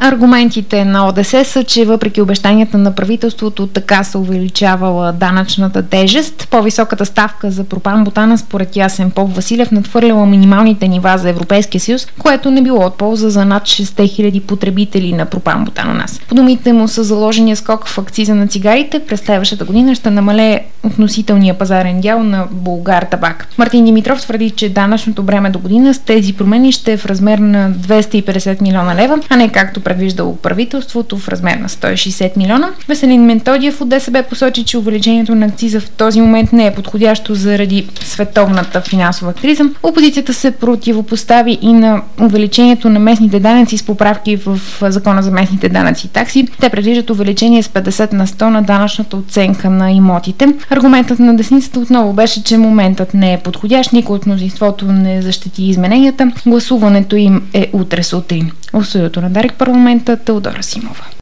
Аргументите на ОДС са, че въпреки обещанията на правителството, така се увеличавала данъчната тежест. По-високата ставка за пропан-бутана според Ясен Поп-Василев надхвърляла минималните нива за Европейския съюз, което не било от полза за над 6000 потребители на пропан-бутан у нас. По думите му са заложения скок в акциза на цигарите, през следващата година ще намалее относителния пазарен дял на Булгартабак. Мартин Димитров твърди, че данъчното бреме до година с тези промени ще е в размер на 250 милиона лева, а не както предвиждало правителството в размер на 160 милиона. Веселин Методиев от ДСБ посочи, че увеличението на акциза в този момент не е подходящо заради световната финансова криза. Опозицията се противопостави и на увеличението на местните данъци с поправки в Закона за местните данъци и такси. Те предвиждат увеличение с 50 на 100 на данъчната оценка на имотите. Аргументът на десницата отново беше, че моментът не е подходящ, никой от мнозинството не защити измененията. Гласуването им е утре сутрин. В студиото на Дарик парламента Теодора Симова.